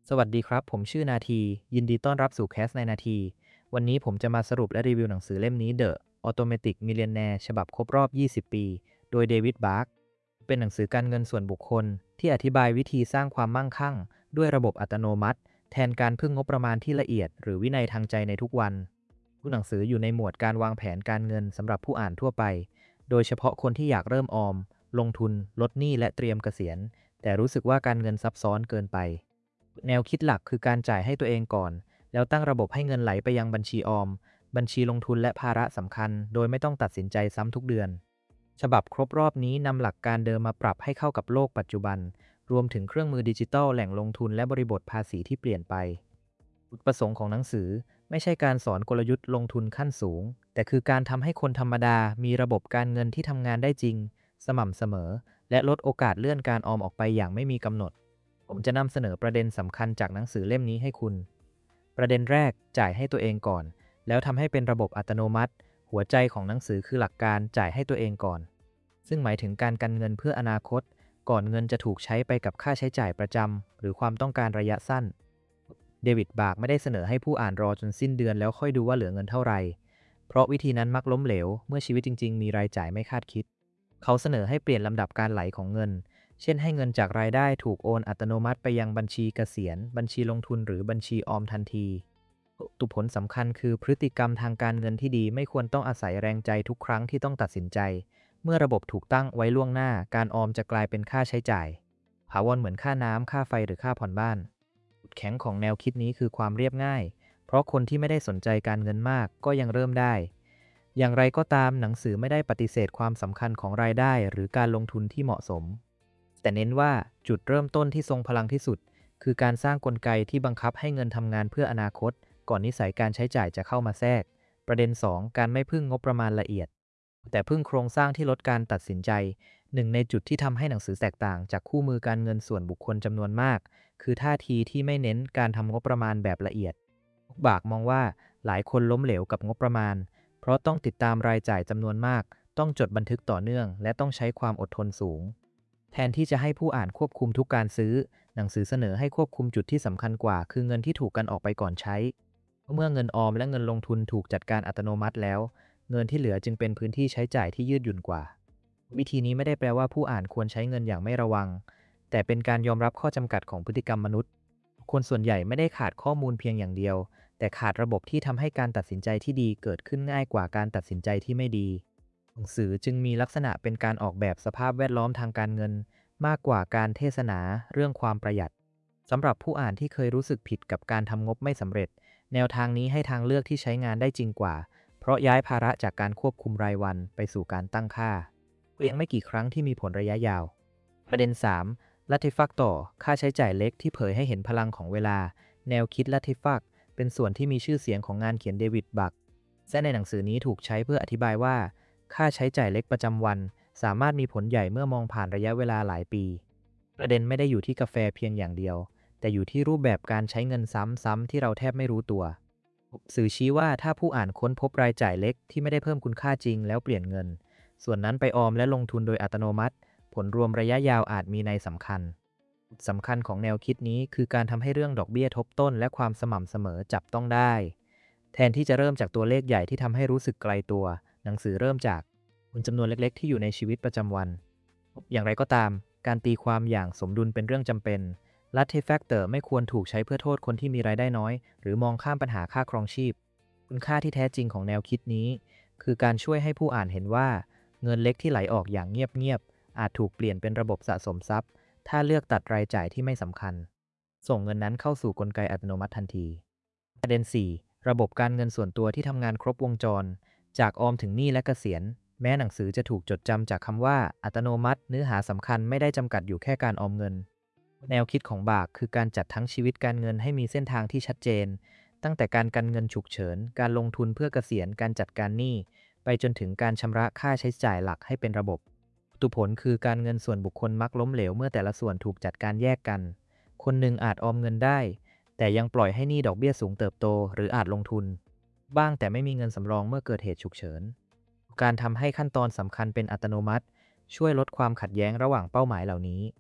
สวัสดีครับผมชื่อนาทียินดีต้อนรับสู่แคสในนาทีวันนี้ผมจะมาสรุปและรีวิวหนังสือเล่มนี้ The Automatic Millionaire ฉบับครบรอบ 20 ปีโดยเดวิดบาร์กเป็นหนังสือการเงินส่วนบุคคลที่อธิบายวิธีสร้างความมั่งคั่งด้วยระบบอัตโนมัติแทนการพึ่งงบประมาณที่ละเอียดหรือวินัยทางใจในทุกวันหนังสืออยู่ในหมวดการวางแผนการเงินสำหรับผู้อ่านทั่วไปโดยเฉพาะคนที่อยากเริ่มออมลงทุนลดหนี้และเตรียมเกษียณแต่รู้สึกว่าการเงินซับซ้อนเกินไป แนวคิดหลักคือการจ่ายให้ตัวเองก่อนแล้วตั้งระบบให้เงินไหลไปยังบัญชีออมบัญชีลงทุนและภาระสำคัญโดยไม่ต้องตัดสินใจซ้ำทุกเดือนฉบับครบรอบนี้นำหลักการเดิมมาปรับให้เข้ากับโลกปัจจุบันรวมถึงเครื่องมือดิจิทัลแหล่งลงทุนและบริบทภาษีที่เปลี่ยนไปจุดประสงค์ของหนังสือไม่ใช่การสอนกลยุทธ์ลงทุนขั้นสูงแต่คือการทำให้คนธรรมดามีระบบการเงินที่ทำงานได้จริงสม่ำเสมอและลดโอกาสเลื่อนการออมออกไปอย่างไม่มีกำหนด ผมจะนำเสนอประเด็นสำคัญจากหนังสือเล่มนี้ให้คุณ ประเด็นแรกจ่ายให้ตัวเองก่อน แล้วทำให้เป็นระบบอัตโนมัติ หัวใจของหนังสือคือหลักการจ่ายให้ตัวเองก่อน ซึ่งหมายถึงการกันเงินเพื่ออนาคต ก่อนเงินจะถูกใช้ไปกับค่าใช้จ่ายประจำหรือความต้องการระยะสั้น เดวิดบาร์กไม่ได้เสนอให้ผู้อ่านรอจนสิ้นเดือนแล้วค่อยดูว่าเหลือเงินเท่าไหร่ เพราะวิธีนั้นมักล้มเหลวเมื่อชีวิตจริงๆมีรายจ่ายไม่คาดคิด เขาเสนอให้เปลี่ยนลำดับการไหลของเงิน เช่นให้เงินจากรายได้ถูกโอนอัตโนมัติไปยังบัญชีเกษียณบัญชีลงทุนหรือบัญชีออมทันทีตุผลสำคัญคือพฤติกรรมทางการเงินที่ดีไม่ควรต้องอาศัยแรงใจทุกครั้งที่ต้องตัดสินใจ เมื่อระบบถูกตั้งไว้ล่วงหน้าการออมจะกลายเป็นค่าใช้จ่ายถาวรเหมือนค่าน้ำค่าไฟหรือค่าผ่อนบ้านจุดแข็งของแนวคิดนี้คือความเรียบง่ายเพราะคนที่ไม่ได้สนใจการเงินมากก็ยังเริ่มได้อย่างไรก็ตามหนังสือไม่ได้ปฏิเสธความสำคัญของรายได้หรือการลงทุนที่เหมาะสม แต่เน้นว่าจุดเริ่มต้นที่ทรงพลังที่สุดคือการสร้างกลไกที่บังคับให้เงินทำงานเพื่ออนาคตก่อนนิสัยการใช้จ่ายจะเข้ามาแทรกประเด็น2การไม่พึ่งงบประมาณละเอียดแต่พึ่งโครงสร้างที่ลดการตัดสินใจหนึ่งในจุดที่ทำให้หนังสือแตกต่างจากคู่มือการเงินส่วนบุคคลจำนวนมากคือท่าทีที่ไม่เน้นการทำงบประมาณแบบละเอียดบากมองว่าหลายคนล้มเหลวกับงบประมาณเพราะต้องติดตามรายจ่ายจำนวนมากต้องจดบันทึกต่อเนื่องและต้องใช้ความอดทนสูง แทนที่จะให้ผู้อ่านควบคุมทุกการซื้อหนังสือเสนอให้ควบคุมจุดที่สำคัญกว่าคือเงินที่ถูกกันออกไปก่อนใช้เมื่อเงินออมและเงินลงทุนถูกจัดการอัตโนมัติแล้วเงินที่เหลือจึงเป็นพื้นที่ใช้จ่ายที่ยืดหยุ่นกว่าวิธีนี้ไม่ได้แปลว่าผู้อ่านควรใช้เงินอย่างไม่ระวังแต่เป็นการยอมรับข้อจำกัดของพฤติกรรมมนุษย์คนส่วนใหญ่ไม่ได้ขาดข้อมูลเพียงอย่างเดียวแต่ขาดระบบที่ทำให้การตัดสินใจที่ดีเกิดขึ้นง่ายกว่าการตัดสินใจที่ไม่ดีหนังสือจึงมีลักษณะเป็นการออกแบบสภาพแวดล้อมทางการเงิน มากกว่าการเทศนาเรื่องความประหยัดสำหรับผู้อ่านที่เคยรู้สึกผิดกับการทำงบไม่สำเร็จแนวทางนี้ให้ทางเลือกที่ใช้งานได้จริงกว่าเพราะย้ายภาระจากการควบคุมรายวันไปสู่การตั้งค่าเพียงไม่กี่ครั้งที่มีผลระยะยาวประเด็น3ลัทธิฟักต่อค่าใช้จ่ายเล็กที่เผยให้เห็นพลังของเวลาแนวคิดลัทธิฟักเป็นส่วนที่มีชื่อเสียงของงานเขียนเดวิดบักและในหนังสือนี้ถูกใช้เพื่ออธิบายว่าค่าใช้จ่ายเล็กประจำวันสามารถมีผลใหญ่เมื่อมองผ่านระยะเวลาหลายปี ประเด็นไม่ได้อยู่ที่กาแฟเพียงอย่างเดียวแต่อยู่ที่รูปแบบการใช้เงินซ้ำๆที่เราแทบไม่รู้ตัวสื่อชี้ว่าถ้าผู้อ่านค้นพบรายจ่ายเล็กที่ไม่ได้เพิ่มคุณค่าจริงแล้วเปลี่ยนเงินส่วนนั้นไปออมและลงทุนโดยอัตโนมัติผลรวมระยะยาวอาจมีในสำคัญของแนวคิดนี้คือการทำให้เรื่องดอกเบี้ยทบต้นและความสม่ำเสมอจับต้องได้แทนที่จะเริ่มจากตัวเลขใหญ่ที่ทำให้รู้สึกไกลตัวหนังสือเริ่มจากจำนวนเล็กๆที่อยู่ในชีวิตประจำวันอย่างไรก็ตาม การตีความอย่างสมดุลเป็นเรื่องจำเป็นลัทธิแฟกเตอร์ไม่ควรถูกใช้เพื่อโทษคนที่มีรายได้น้อยหรือมองข้ามปัญหาค่าครองชีพคุณค่าที่แท้จริงของแนวคิดนี้คือการช่วยให้ผู้อ่านเห็นว่าเงินเล็กที่ไหลออกอย่างเงียบๆอาจถูกเปลี่ยนเป็นระบบสะสมทรัพย์ถ้าเลือกตัดรายจ่ายที่ไม่สำคัญส่งเงินนั้นเข้าสู่กลไกอัตโนมัติทันทีประเด็น4ระบบการเงินส่วนตัวที่ทำงานครบวงจรจากออมถึงหนี้และเกษียณ แม้หนังสือจะถูกจดจำจากคำว่าอัตโนมัติเนื้อหาสำคัญไม่ได้จำกัดอยู่แค่การออมเงินแนวคิดของบากคือการจัดทั้งชีวิตการเงินให้มีเส้นทางที่ชัดเจนตั้งแต่การกันเงินฉุกเฉินการลงทุนเพื่อเกษียณการจัดการหนี้ไปจนถึงการชำระค่าใช้จ่ายหลักให้เป็นระบบตุผลคือการเงินส่วนบุคคลมักล้มเหลวเมื่อแต่ละส่วนถูกจัดการแยกกันคนหนึ่งอาจออมเงินได้แต่ยังปล่อยให้หนี้ดอกเบี้ยสูงเติบโตหรืออาจลงทุนบ้างแต่ไม่มีเงินสำรองเมื่อเกิดเหตุฉุกเฉิน การทำให้ขั้นตอนสำคัญเป็นอัตโนมัติช่วยลดความขัดแย้งระหว่างเป้าหมายเหล่านี้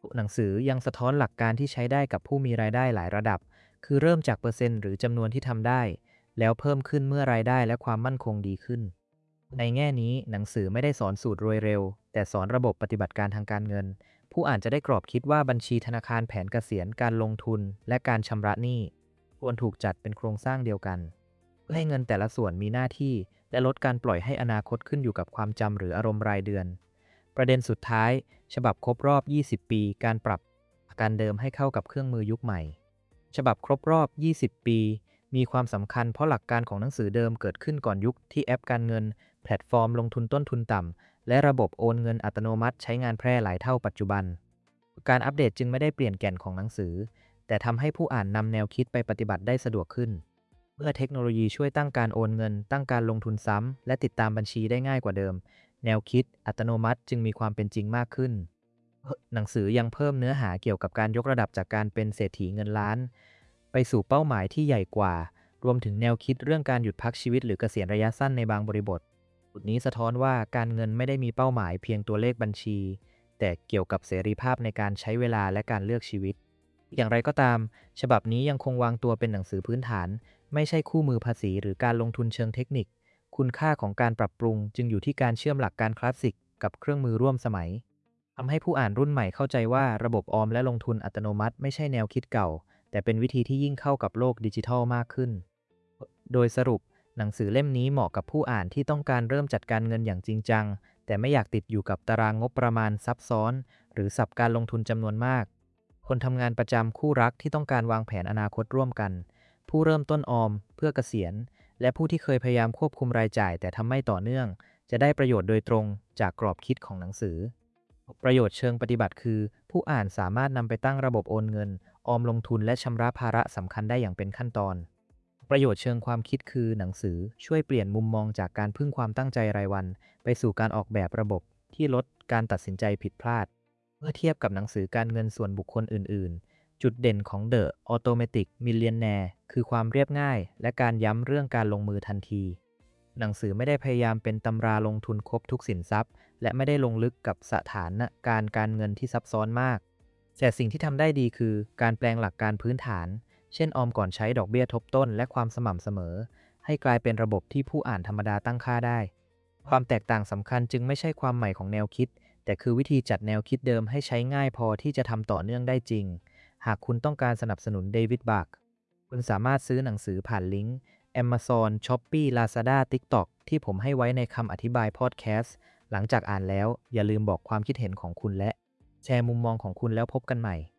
หนังสือยังสะท้อนหลักการที่ใช้ได้กับผู้มีรายได้หลายระดับ คือเริ่มจากเปอร์เซ็นต์หรือจำนวนที่ทำได้ แล้วเพิ่มขึ้นเมื่อรายได้และความมั่นคงดีขึ้น ในแง่นี้หนังสือไม่ได้สอนสูตรรวยเร็ว แต่สอนระบบปฏิบัติการทางการเงิน ผู้อ่านจะได้กรอบคิดว่าบัญชีธนาคารแผนเกษียณการลงทุนและการชำระหนี้ควรถูกจัดเป็นโครงสร้างเดียวกันเพื่อให้เงินแต่ละส่วนมีหน้าที่และลดการปล่อยให้อนาคตขึ้นอยู่กับความจำหรืออารมณ์รายเดือน ประเด็นสุดท้ายฉบับครบรอบ 20 ปีการปรับการเดิมให้เข้ากับเครื่องมือยุคใหม่ฉบับครบรอบ 20 ปีมีความสำคัญเพราะหลักการของหนังสือเดิมเกิดขึ้นก่อนยุคที่แอปการเงินแพลตฟอร์มลงทุนต้นทุนต่ำและระบบโอนเงินอัตโนมัติใช้งานแพร่หลายเท่าปัจจุบันการอัปเดตจึงไม่ได้เปลี่ยนแก่นของหนังสือแต่ทำให้ผู้อ่านนำแนวคิดไปปฏิบัติได้สะดวกขึ้นเมื่อเทคโนโลยีช่วยตั้งการโอนเงินตั้งการลงทุนซ้ำและติดตามบัญชีได้ง่ายกว่าเดิมแนวคิดอัตโนมัติจึงมีความเป็นจริงมากขึ้นหนังสือยังเพิ่มเนื้อหาเกี่ยวกับการยกระดับจากการเป็นเศรษฐีเงินล้านไปสู่เป้าหมายที่ใหญ่กว่ารวมถึงแนวคิดเรื่องการหยุดพักชีวิตหรือเกษียณระยะสั้นในบางบริบทจุดนี้สะท้อนว่าการเงินไม่ได้มีเป้าหมายเพียงตัวเลขบัญชีแต่เกี่ยวกับเสรีภาพในการใช้เวลาและการเลือกชีวิตอย่างไรก็ตามฉบับนี้ยังคงวางตัวเป็นหนังสือพื้นฐานไม่ใช่คู่มือภาษีหรือการลงทุนเชิงเทคนิคคุณค่าของการปรับปรุงจึงอยู่ที่การเชื่อมหลักการคลาสสิกกับเครื่องมือร่วมสมัยทำให้ผู้อ่านรุ่นใหม่เข้าใจว่าระบบออมและลงทุนอัตโนมัติไม่ใช่แนวคิดเก่าแต่เป็นวิธีที่ยิ่งเข้ากับโลกดิจิทัลมากขึ้นโดยสรุปหนังสือเล่มนี้เหมาะกับผู้อ่านที่ต้องการเริ่มจัดการเงินอย่างจริงจังแต่ไม่อยากติดอยู่กับตารางงบประมาณซับซ้อนหรือสับการลงทุนจำนวนมากคนทำงานประจำคู่รักที่ต้องการวางแผนอนาคตร่วมกันผู้เริ่มต้นออมเพื่อเกษียณและผู้ที่เคยพยายามควบคุมรายจ่ายแต่ทำไม่ต่อเนื่องจะได้ประโยชน์โดยตรงจากกรอบคิดของหนังสือประโยชน์เชิงปฏิบัติคือผู้อ่านสามารถนำไปตั้งระบบโอนเงินออมลงทุนและชำระภาระสำคัญได้อย่างเป็นขั้นตอนประโยชน์เชิงความคิดคือหนังสือช่วยเปลี่ยนมุมมองจากการพึ่งความตั้งใจรายวันไปสู่การออกแบบระบบที่ลดการตัดสินใจผิดพลาดเมื่อเทียบกับหนังสือการเงินส่วนบุคคลอื่นๆจุดเด่นของ The Automatic Millionaire คือความเรียบง่ายและการย้ำเรื่องการลงมือทันทีหนังสือไม่ได้พยายามเป็นตำราลงทุนครบทุกสินทรัพย์และไม่ได้ลงลึกกับสถานการเงินที่ซับซ้อนมากแต่สิ่งที่ทำได้ดีคือการแปลงหลักการพื้นฐานเช่นออมก่อนใช้ดอกเบี้ยทบต้นและความสม่ำเสมอให้กลายเป็นระบบที่ผู้อ่านธรรมดาตั้งค่าได้ความแตกต่างสำคัญจึงไม่ใช่ความใหม่ของแนวคิดแต่คือวิธีจัดแนวคิดเดิมให้ใช้ง่ายพอที่จะทำต่อเนื่องได้จริงหากคุณต้องการสนับสนุนเดวิด บัคคุณสามารถซื้อหนังสือผ่านลิงก์ Amazon, Shopee, Lazada, TikTok ที่ผมให้ไว้ในคำอธิบายพอดแคสต์หลังจากอ่านแล้วอย่าลืมบอกความคิดเห็นของคุณและแชร์มุมมองของคุณแล้วพบกันใหม่